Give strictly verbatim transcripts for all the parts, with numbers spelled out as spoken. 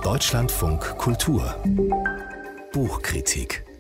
Deutschlandfunk Kultur Buchkritik.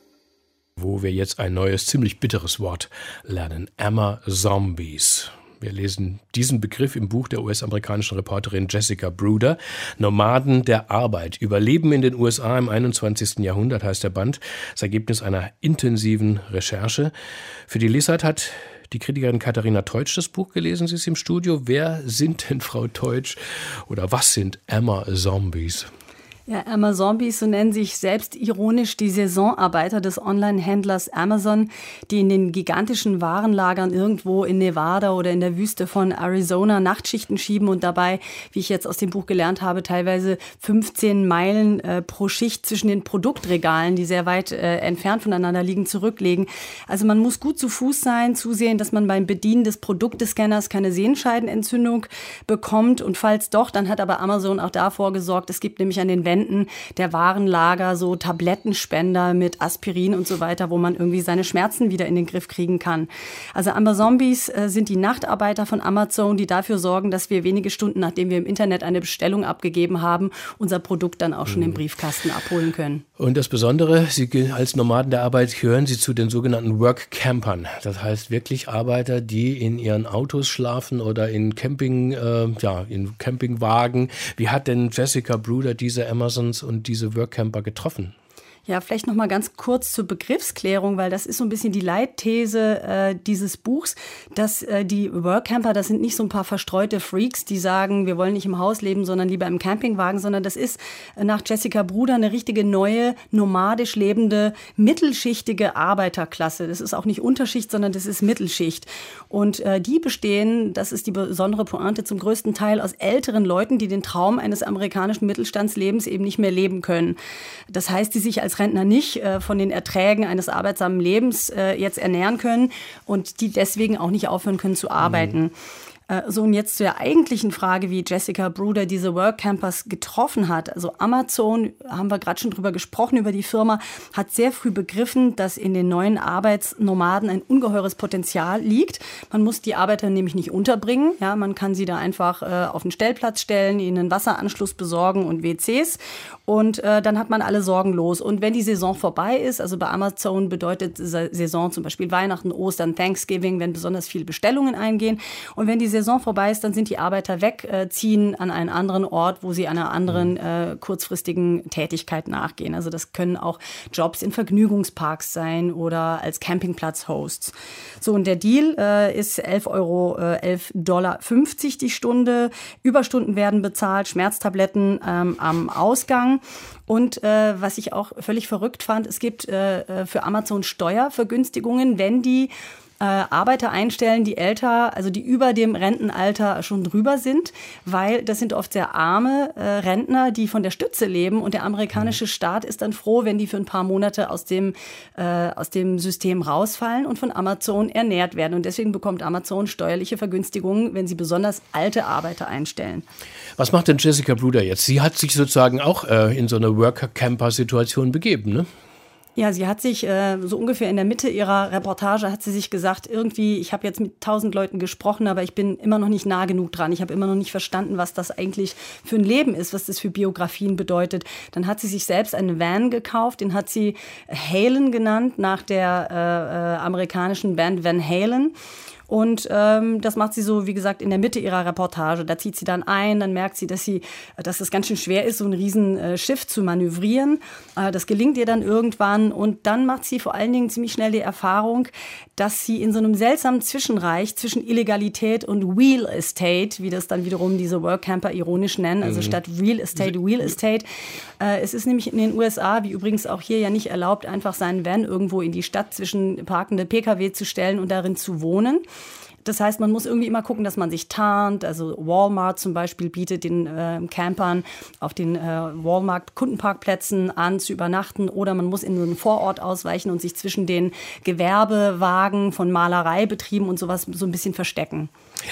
Wo wir jetzt ein neues, ziemlich bitteres Wort lernen. Amazombies. Wir lesen diesen Begriff im Buch der U S-amerikanischen Reporterin Jessica Bruder. Nomaden der Arbeit. Überleben in den U S A im einundzwanzigsten Jahrhundert heißt der Band. Das Ergebnis einer intensiven Recherche. Für die Lesart hat die Kritikerin Katharina Teutsch das Buch gelesen. Sie ist im Studio. Wer sind denn, Frau Teutsch, oder was sind Amazombies? Ja, Amazombies, so nennen sich selbst ironisch die Saisonarbeiter des Online-Händlers Amazon, die in den gigantischen Warenlagern irgendwo in Nevada oder in der Wüste von Arizona Nachtschichten schieben und dabei, wie ich jetzt aus dem Buch gelernt habe, teilweise fünfzehn Meilen äh, pro Schicht zwischen den Produktregalen, die sehr weit äh, entfernt voneinander liegen, zurücklegen. Also man muss gut zu Fuß sein, zusehen, dass man beim Bedienen des Produktescanners keine Sehenscheidenentzündung bekommt. Und falls doch, dann hat aber Amazon auch davor gesorgt, es gibt nämlich an den Wänden der Warenlager so Tablettenspender mit Aspirin und so weiter, wo man irgendwie seine Schmerzen wieder in den Griff kriegen kann. Also Amazombies äh, sind die Nachtarbeiter von Amazon, die dafür sorgen, dass wir wenige Stunden, nachdem wir im Internet eine Bestellung abgegeben haben, unser Produkt dann auch schon im Briefkasten abholen können. Und das Besondere, Sie als Nomaden der Arbeit gehören Sie zu den sogenannten Work-Campern. Das heißt wirklich Arbeiter, die in ihren Autos schlafen oder in Camping, äh, ja, in Campingwagen. Wie hat denn Jessica Bruder diese Amazon und diese Workcamper getroffen? Ja, vielleicht noch mal ganz kurz zur Begriffsklärung, weil das ist so ein bisschen die Leitthese äh, dieses Buchs, dass äh, die Workcamper, das sind nicht so ein paar verstreute Freaks, die sagen, wir wollen nicht im Haus leben, sondern lieber im Campingwagen, sondern das ist äh, nach Jessica Bruder eine richtige neue, nomadisch lebende, mittelschichtige Arbeiterklasse. Das ist auch nicht Unterschicht, sondern das ist Mittelschicht. Und äh, die bestehen, das ist die besondere Pointe, zum größten Teil aus älteren Leuten, die den Traum eines amerikanischen Mittelstandslebens eben nicht mehr leben können. Das heißt, die sich als Rentner nicht äh, von den Erträgen eines arbeitsamen Lebens äh, jetzt ernähren können und die deswegen auch nicht aufhören können zu arbeiten. Mhm. So, und jetzt zu der eigentlichen Frage, wie Jessica Bruder diese Workcampers getroffen hat. Also Amazon, haben wir gerade schon drüber gesprochen, über die Firma, hat sehr früh begriffen, dass in den neuen Arbeitsnomaden ein ungeheures Potenzial liegt. Man muss die Arbeiter nämlich nicht unterbringen. Ja, man kann sie da einfach äh, auf den Stellplatz stellen, ihnen einen Wasseranschluss besorgen und W Cs. Und äh, dann hat man alle Sorgen los. Und wenn die Saison vorbei ist, also bei Amazon bedeutet Saison zum Beispiel Weihnachten, Ostern, Thanksgiving, wenn besonders viele Bestellungen eingehen. Und wenn die Saison vorbei ist, dann sind die Arbeiter weg, äh, ziehen an einen anderen Ort, wo sie einer anderen äh, kurzfristigen Tätigkeit nachgehen. Also das können auch Jobs in Vergnügungsparks sein oder als Campingplatz-Hosts. So, und der Deal äh, ist elf Euro, äh, elf Dollar fünfzig die Stunde. Überstunden werden bezahlt, Schmerztabletten ähm, am Ausgang. Und äh, was ich auch völlig verrückt fand, es gibt äh, für Amazon Steuervergünstigungen, wenn die Äh, Arbeiter einstellen, die älter, also die über dem Rentenalter schon drüber sind, weil das sind oft sehr arme äh, Rentner, die von der Stütze leben und der amerikanische Staat ist dann froh, wenn die für ein paar Monate aus dem, äh, aus dem System rausfallen und von Amazon ernährt werden. Und deswegen bekommt Amazon steuerliche Vergünstigungen, wenn sie besonders alte Arbeiter einstellen. Was macht denn Jessica Bruder jetzt? Sie hat sich sozusagen auch äh, in so eine Worker-Camper-Situation begeben, ne? Ja, sie hat sich äh, so ungefähr in der Mitte ihrer Reportage hat sie sich gesagt, irgendwie, ich habe jetzt mit tausend Leuten gesprochen, aber ich bin immer noch nicht nah genug dran. Ich habe immer noch nicht verstanden, was das eigentlich für ein Leben ist, was das für Biografien bedeutet. Dann hat sie sich selbst einen Van gekauft, den hat sie Halen genannt, nach der äh, äh, amerikanischen Band Van Halen. Und ähm, das macht sie so, wie gesagt, in der Mitte ihrer Reportage. Da zieht sie dann ein, dann merkt sie, dass sie, dass es ganz schön schwer ist, so ein riesen äh, Schiff zu manövrieren. Äh, das gelingt ihr dann irgendwann. Und dann macht sie vor allen Dingen ziemlich schnell die Erfahrung, dass sie in so einem seltsamen Zwischenreich zwischen Illegalität und Real Estate, wie das dann wiederum diese Workcamper ironisch nennen, also mhm. statt Real Estate, Real Estate. Äh, es ist nämlich in den U S A, wie übrigens auch hier ja nicht erlaubt, einfach seinen Van irgendwo in die Stadt zwischen parkende P K W zu stellen und darin zu wohnen. Das heißt, man muss irgendwie immer gucken, dass man sich tarnt. Also Walmart zum Beispiel bietet den äh, Campern auf den äh, Walmart-Kundenparkplätzen an, zu übernachten. Oder man muss in so einen Vorort ausweichen und sich zwischen den Gewerbewagen von Malereibetrieben und sowas so ein bisschen verstecken.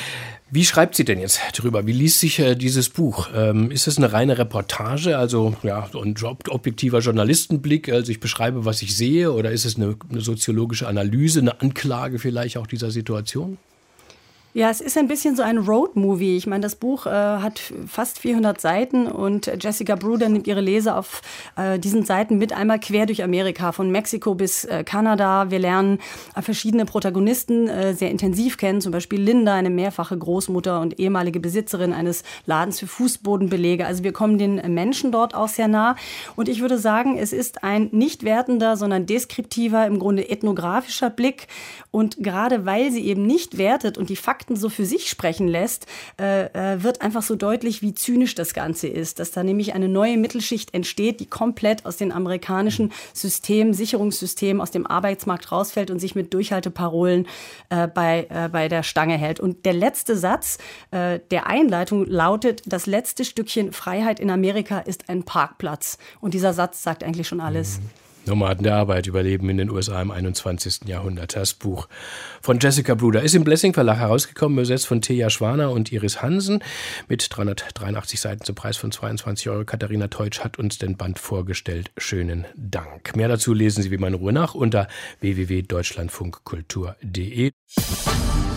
Wie schreibt sie denn jetzt drüber? Wie liest sich äh, dieses Buch? Ähm, ist es eine reine Reportage, also ja, so ein objektiver Journalistenblick, also ich beschreibe, was ich sehe, oder ist es eine, eine soziologische Analyse, eine Anklage vielleicht auch dieser Situation? Ja, es ist ein bisschen so ein Road-Movie. Ich meine, das Buch äh, hat fast vierhundert Seiten und Jessica Bruder nimmt ihre Leser auf äh, diesen Seiten mit, einmal quer durch Amerika, von Mexiko bis äh, Kanada. Wir lernen äh, verschiedene Protagonisten äh, sehr intensiv kennen, zum Beispiel Linda, eine mehrfache Großmutter und ehemalige Besitzerin eines Ladens für Fußbodenbelege. Also wir kommen den Menschen dort auch sehr nah. Und ich würde sagen, es ist ein nicht wertender, sondern deskriptiver, im Grunde ethnografischer Blick. Und gerade weil sie eben nicht wertet und die Fakten so für sich sprechen lässt, äh, wird einfach so deutlich, wie zynisch das Ganze ist. Dass da nämlich eine neue Mittelschicht entsteht, die komplett aus dem amerikanischen System, Sicherungssystem, aus dem Arbeitsmarkt rausfällt und sich mit Durchhalteparolen äh, bei, äh, bei der Stange hält. Und der letzte Satz äh, der Einleitung lautet: Das letzte Stückchen Freiheit in Amerika ist ein Parkplatz. Und dieser Satz sagt eigentlich schon alles. Nomaden der Arbeit überleben in den U S A im einundzwanzigsten Jahrhundert. Das Buch von Jessica Bruder ist im Blessing Verlag herausgekommen, übersetzt von Teja Schwaner und Iris Hansen mit dreihundertdreiundachtzig Seiten zum Preis von zweiundzwanzig Euro. Katharina Teutsch hat uns den Band vorgestellt. Schönen Dank. Mehr dazu lesen Sie wie immer in Ruhe nach unter w w w punkt deutschlandfunkkultur punkt de.